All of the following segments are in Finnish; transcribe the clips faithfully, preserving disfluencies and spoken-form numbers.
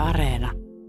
Areena.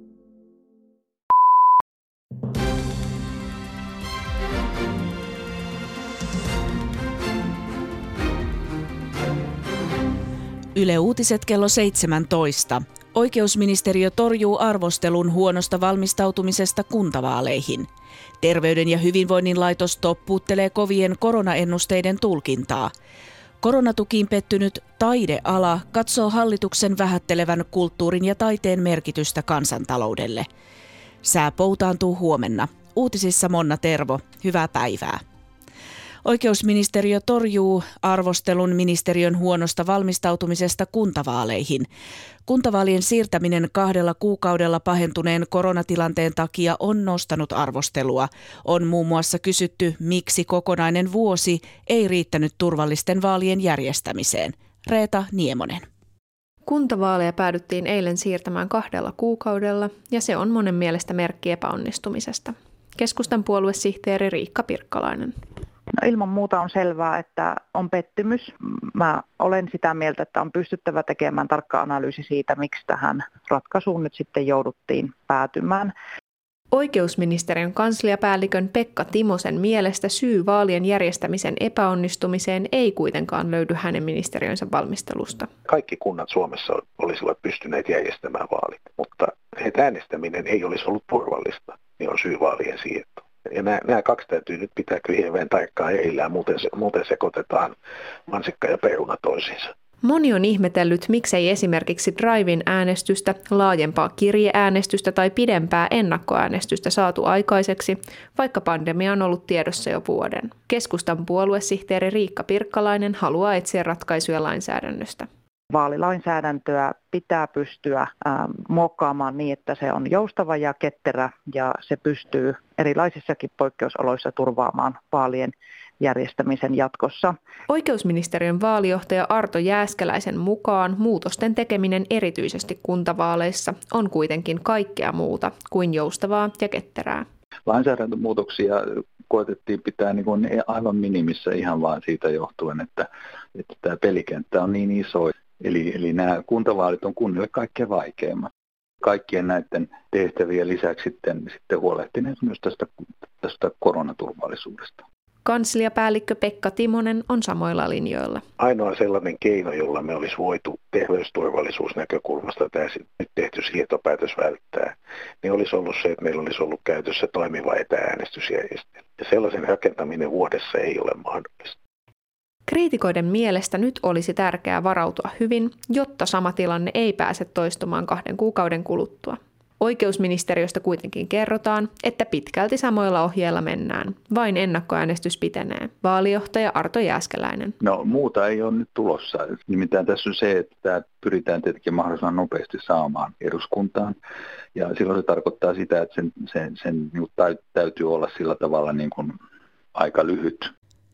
Yle Uutiset kello seitsemäntoista. Oikeusministeriö torjuu arvostelun huonosta valmistautumisesta kuntavaaleihin. Terveyden ja hyvinvoinnin laitos toppuuttelee kovien koronaennusteiden tulkintaa. Koronatukiin pettynyt taideala katsoo hallituksen vähättelevän kulttuurin ja taiteen merkitystä kansantaloudelle. Sää poutaantuu huomenna. Uutisissa Monna Tervo. Hyvää päivää. Oikeusministeriö torjuu arvostelun ministeriön huonosta valmistautumisesta kuntavaaleihin. Kuntavaalien siirtäminen kahdella kuukaudella pahentuneen koronatilanteen takia on nostanut arvostelua. On muun muassa kysytty, miksi kokonainen vuosi ei riittänyt turvallisten vaalien järjestämiseen. Reeta Niemonen. Kuntavaaleja päädyttiin eilen siirtämään kahdella kuukaudella ja se on monen mielestä merkki epäonnistumisesta. Keskustan puoluesihteeri Riikka Pirkkalainen. No ilman muuta on selvää, että on pettymys. Mä olen sitä mieltä, että on pystyttävä tekemään tarkka analyysi siitä, miksi tähän ratkaisuun nyt sitten jouduttiin päätymään. Oikeusministeriön kansliapäällikön Pekka Timosen mielestä syy vaalien järjestämisen epäonnistumiseen ei kuitenkaan löydy hänen ministeriönsä valmistelusta. Kaikki kunnat Suomessa olisivat pystyneet järjestämään vaalit, mutta äänestäminen ei olisi ollut turvallista, niin on syy vaalien siirto. Ja nämä, nämä kaksi täytyy nyt pitää kyllä hirveän tarkkaan erillään, muuten, muuten sekoitetaan mansikka ja peruna toisiinsa. Moni on ihmetellyt, miksei esimerkiksi drive-in äänestystä, laajempaa kirjeäänestystä tai pidempää ennakkoäänestystä saatu aikaiseksi, vaikka pandemia on ollut tiedossa jo vuoden. Keskustan puoluesihteeri Riikka Pirkkalainen haluaa etsiä ratkaisuja lainsäädännöstä. Vaalilainsäädäntöä pitää pystyä äh, muokkaamaan niin, että se on joustava ja ketterä ja se pystyy erilaisissakin poikkeusoloissa turvaamaan vaalien järjestämisen jatkossa. Oikeusministeriön vaalijohtaja Arto Jääskeläisen mukaan muutosten tekeminen erityisesti kuntavaaleissa on kuitenkin kaikkea muuta kuin joustavaa ja ketterää. Lainsäädäntömuutoksia koetettiin pitää niin kuin aivan minimissä ihan vaan siitä johtuen, että, että tämä pelikenttä on niin iso. Eli, eli nämä kuntavaalit on kunnille kaikkein vaikeimmat. Kaikkien näiden tehtävien lisäksi sitten, sitten huolehtineet myös tästä, tästä koronaturvallisuudesta. Kansliapäällikkö Pekka Timonen on samoilla linjoilla. Ainoa sellainen keino, jolla me olisi voitu terveysturvallisuusnäkökulmasta tämä nyt tehty siirtopäätös välttää, niin olisi ollut se, että meillä olisi ollut käytössä toimiva etääänestysjärjestelmä. Ja sellaisen rakentaminen vuodessa ei ole mahdollista. Kriitikoiden mielestä nyt olisi tärkeää varautua hyvin, jotta sama tilanne ei pääse toistumaan kahden kuukauden kuluttua. Oikeusministeriöstä kuitenkin kerrotaan, että pitkälti samoilla ohjeilla mennään. Vain ennakkoäänestys pitenee. Vaalijohtaja Arto Jääskeläinen. No muuta ei ole nyt tulossa. Nimittäin tässä on se, että tämä pyritään tietenkin mahdollisimman nopeasti saamaan eduskuntaan. Ja silloin se tarkoittaa sitä, että sen, sen, sen täytyy olla sillä tavalla niin kuin aika lyhyt.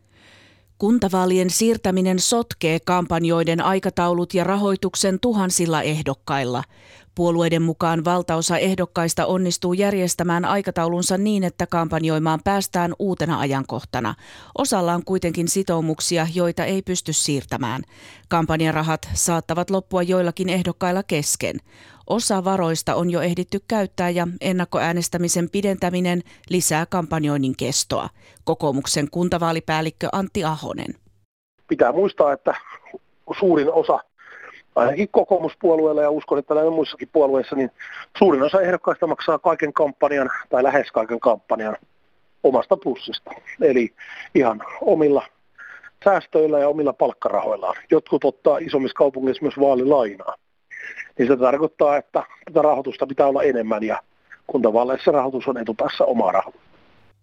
Kuntavaalien siirtäminen sotkee kampanjoiden aikataulut ja rahoituksen tuhansilla ehdokkailla. Puolueiden mukaan valtaosa ehdokkaista onnistuu järjestämään aikataulunsa niin, että kampanjoimaan päästään uutena ajankohtana. Osalla on kuitenkin sitoumuksia, joita ei pysty siirtämään. Kampanjarahat saattavat loppua joillakin ehdokkailla kesken. Osa varoista on jo ehditty käyttää ja ennakkoäänestämisen pidentäminen lisää kampanjoinnin kestoa. Kokoomuksen kuntavaalipäällikkö Antti Ahonen. Pitää muistaa, että suurin osa, ainakin kokoomuspuolueella ja uskon, että näillä muissakin puolueissa, niin suurin osa ehdokkaista maksaa kaiken kampanjan tai lähes kaiken kampanjan omasta pussista. Eli ihan omilla säästöillä ja omilla palkkarahoillaan. Jotkut ottaa isommissa kaupungeissa myös vaalilainaa. Niin se tarkoittaa, että tätä rahoitusta pitää olla enemmän ja kuntavaaleissa rahoitus on etupäässä omaa rahoitusta.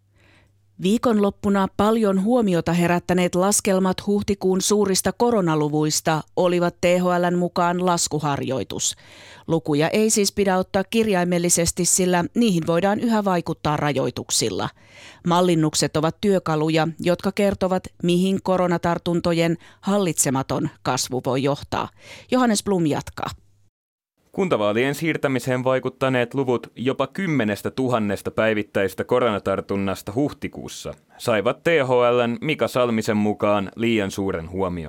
Viikonloppuna paljon huomiota herättäneet laskelmat huhtikuun suurista koronaluvuista olivat T H L:n mukaan laskuharjoitus. Lukuja ei siis pidä ottaa kirjaimellisesti, sillä niihin voidaan yhä vaikuttaa rajoituksilla. Mallinnukset ovat työkaluja, jotka kertovat, mihin koronatartuntojen hallitsematon kasvu voi johtaa. Johannes Blum jatkaa. Kuntavaalien siirtämiseen vaikuttaneet luvut jopa kymmenestä tuhannesta päivittäistä koronatartunnasta huhtikuussa saivat T H L:n Mika Salmisen mukaan liian suuren huomion.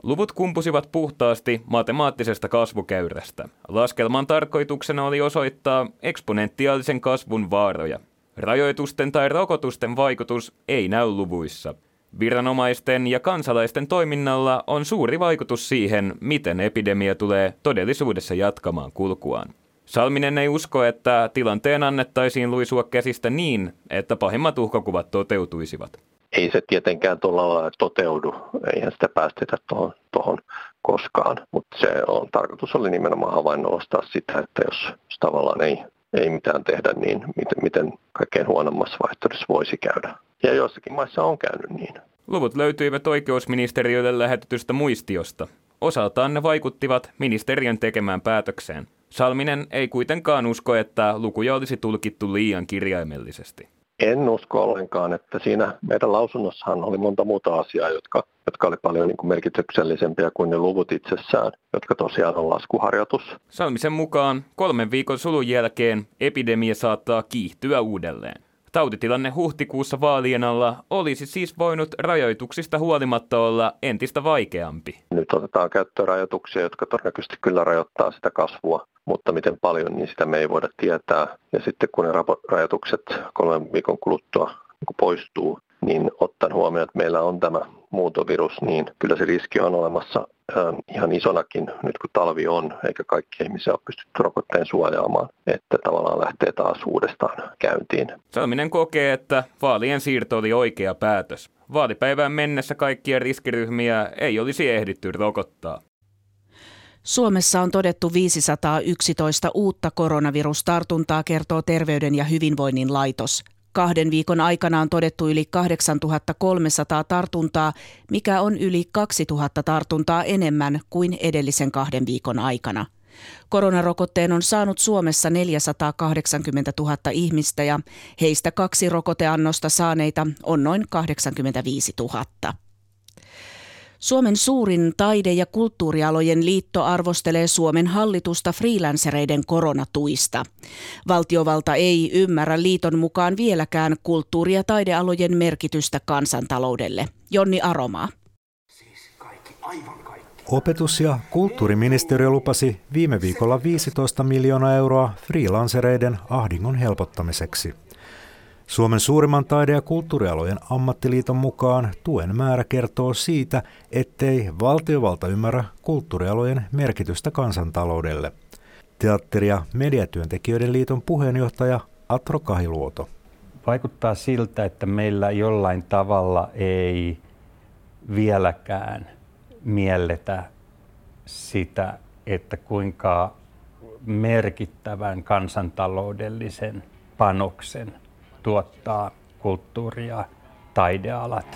Luvut kumpusivat puhtaasti matemaattisesta kasvukäyrästä. Laskelman tarkoituksena oli osoittaa eksponentiaalisen kasvun vaaroja. Rajoitusten tai rokotusten vaikutus ei näy luvuissa. Viranomaisten ja kansalaisten toiminnalla on suuri vaikutus siihen, miten epidemia tulee todellisuudessa jatkamaan kulkuaan. Salminen ei usko, että tilanteen annettaisiin luisua käsistä niin, että pahimmat uhkakuvat toteutuisivat. Ei se tietenkään tuolla lailla toteudu, eihän sitä päästetä tuohon, tuohon koskaan, mutta se on, tarkoitus oli nimenomaan havainnollistaa sitä, että jos, jos tavallaan ei, ei mitään tehdä, niin miten, miten kaikkein huonommassa vaihtoehdossa voisi käydä. Ja joissakin maissa on käynyt niin. Luvut löytyivät oikeusministeriölle lähetetystä muistiosta. Osaltaan ne vaikuttivat ministeriön tekemään päätökseen. Salminen ei kuitenkaan usko, että lukuja olisi tulkittu liian kirjaimellisesti. En usko ollenkaan, että siinä meidän lausunnossahan oli monta muuta asiaa, jotka, jotka oli paljon niin kuin merkityksellisempiä kuin ne luvut itsessään, jotka tosiaan on laskuharjoitus. Salmisen mukaan kolmen viikon sulun jälkeen epidemia saattaa kiihtyä uudelleen. Tautitilanne huhtikuussa vaalien alla olisi siis voinut rajoituksista huolimatta olla entistä vaikeampi. Nyt otetaan käyttöön rajoituksia, jotka todennäköisesti kyllä rajoittaa sitä kasvua, mutta miten paljon, niin sitä me ei voida tietää. Ja sitten kun ne rajoitukset kolmen viikon kuluttua poistuu, niin ottaen huomioon, että meillä on tämä muuntovirus, niin kyllä se riski on olemassa äh, ihan isonakin nyt kun talvi on, eikä kaikki ihmisiä ole pystytty rokotteen suojaamaan, että tavallaan lähtee taas uudestaan käyntiin. Salminen kokee, että vaalien siirto oli oikea päätös. Vaalipäivään mennessä kaikkia riskiryhmiä ei olisi ehditty rokottaa. Suomessa on todettu viisisataayksitoista uutta koronavirustartuntaa, kertoo Terveyden ja hyvinvoinnin laitos. Kahden viikon aikana on todettu yli kahdeksantuhattakolmesataa tartuntaa, mikä on yli kaksituhatta tartuntaa enemmän kuin edellisen kahden viikon aikana. Koronarokotteen on saanut Suomessa neljäsataakahdeksankymmentätuhatta ihmistä ja heistä kaksi rokoteannosta saaneita on noin kahdeksankymmentäviisituhatta. Suomen suurin taide- ja kulttuurialojen liitto arvostelee Suomen hallitusta freelancereiden koronatuista. Valtiovalta ei ymmärrä liiton mukaan vieläkään kulttuuri- ja taidealojen merkitystä kansantaloudelle. Jonni Aromaa. Siis kaikki, aivan kaikki. Opetus- ja kulttuuriministeriö lupasi viime viikolla viisitoista miljoonaa euroa freelancereiden ahdingon helpottamiseksi. Suomen suurimman taide- ja kulttuurialojen ammattiliiton mukaan tuen määrä kertoo siitä, ettei valtiovalta ymmärrä kulttuurialojen merkitystä kansantaloudelle. Teatteri- ja mediatyöntekijöiden liiton puheenjohtaja Atro Kahiluoto. Vaikuttaa siltä, että meillä jollain tavalla ei vieläkään mielletä sitä, että kuinka merkittävän kansantaloudellisen panoksen tuottaa kulttuuri- ja taidealat.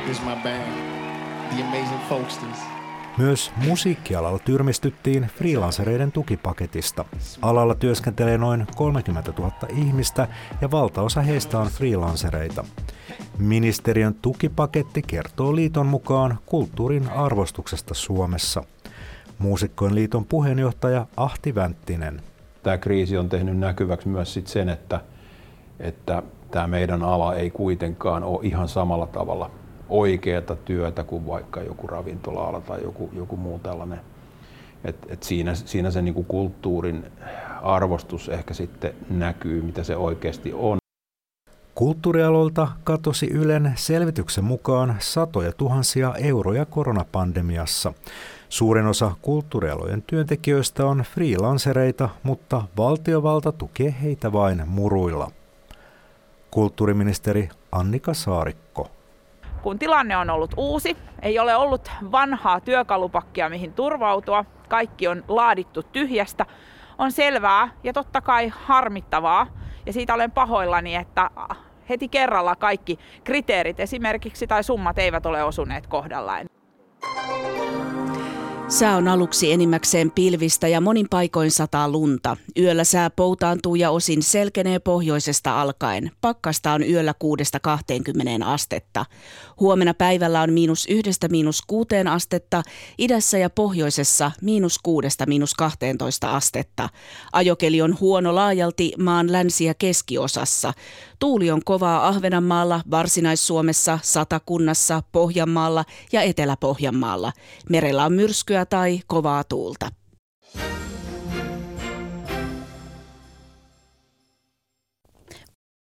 Myös musiikkialalla tyrmistyttiin freelancereiden tukipaketista. Alalla työskentelee noin kolmekymmentätuhatta ihmistä ja valtaosa heistä on freelancereita. Ministeriön tukipaketti kertoo liiton mukaan kulttuurin arvostuksesta Suomessa. Muusikkojen liiton puheenjohtaja Ahti Vänttinen. Tämä kriisi on tehnyt näkyväksi myös sit sen, että että tämä meidän ala ei kuitenkaan ole ihan samalla tavalla oikeata työtä kuin vaikka joku ravintola-ala tai joku, joku muu tällainen. Et, et siinä, siinä se niinku kulttuurin arvostus ehkä sitten näkyy, mitä se oikeasti on. Kulttuurialoilta katosi Ylen selvityksen mukaan satoja tuhansia euroja koronapandemiassa. Suurin osa kulttuurialojen työntekijöistä on freelancereita, mutta valtiovalta tukee heitä vain muruilla. Kulttuuriministeri Annika Saarikko. Kun tilanne on ollut uusi, ei ole ollut vanhaa työkalupakkia mihin turvautua, kaikki on laadittu tyhjästä, on selvää ja totta kai harmittavaa. Ja siitä olen pahoillani, että heti kerralla kaikki kriteerit esimerkiksi tai summat eivät ole osuneet kohdallaan. Sää on aluksi enimmäkseen pilvistä ja monin paikoin sataa lunta. Yöllä sää poutaantuu ja osin selkenee pohjoisesta alkaen. Pakkasta on yöllä kuudesta kahteenkymmeneen astetta. Huomenna päivällä on miinus yhdestä miinus kuuteen astetta, idässä ja pohjoisessa miinus kuudesta miinus kahteentoista astetta. Ajokeli on huono laajalti maan länsi- ja keskiosassa. Tuuli on kovaa Ahvenanmaalla, Varsinais-Suomessa, Satakunnassa, Pohjanmaalla ja Etelä-Pohjanmaalla. Merellä on myrskyä tai kovaa tuulta.